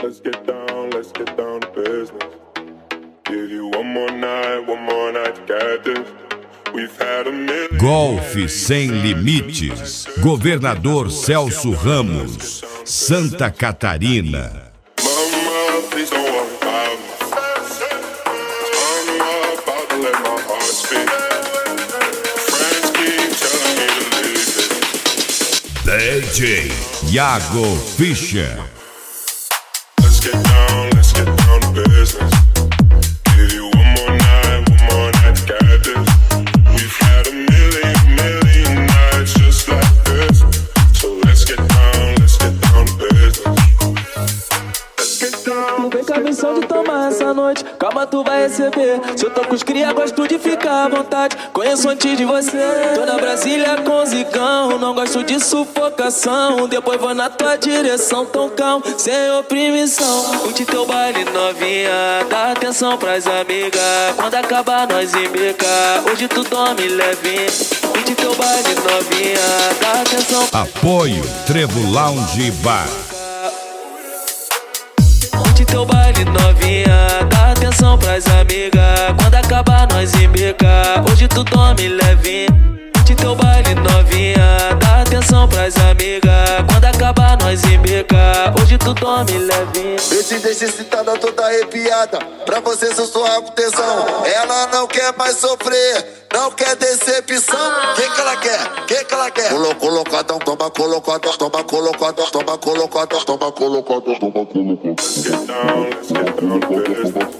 let's get down to business. Give you one more night to get this. We've had a million. Golfe Sem Limites. Governador Celso Ramos, Santa Catarina. Mama, please don't worry about me. I'm about to let my heart speak. Friends keep telling me to leave it. DJ Iago Fischer. Let's get down to business. Give you one more night to get this. We've had a million nights just like this. So let's get down to business. Let's get down. Não vem com a missão de tomar essa noite, calma, tu vai receber. Se eu tô com os cria, gosto de ficar à vontade. Conheço antes de você. Tô na Brasília com zicão, não gosto de sufocação. Depois vou na tua direção, tão calmo, sem oprimição. Curte teu baile novinha, dá atenção pras amigas. Quando acabar nós embica, hoje tu dorme levinho. Curte teu baile novinha, dá atenção. Apoio Trevo Lounge Bar. Curte teu baile novinha, dá atenção pras amigas. Quando acabar nós embica, hoje tu dorme levinho. Curte teu baile novinha, dá atenção pras amigas. Quando acabar nós embica, hoje tu dorme levinho. Esse deixa excitada toda arrepiada, pra você sussurrar com tesão. Ela não quer mais sofrer, não quer decepção. Quem que ela quer? Quem que ela quer? Colocadão, toma colocadão, toma colocadão, toma colocadão, toma colocadão, toma colocadão. Let's get down to business.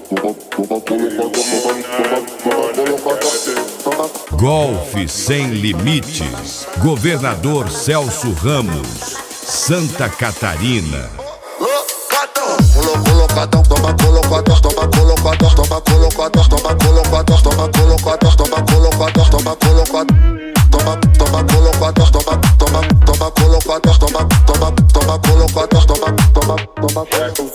Golfe Sem Limites. Governador Celso Ramos, Santa Catarina. Colocadão, toma colocadão, toma colocadão, toma colocadão, toma colocadão, toma colocadão, toma colocadão, toma colocadão. Toma colocadão, toma colocadão, toma colocadão, toma colocadão, toma.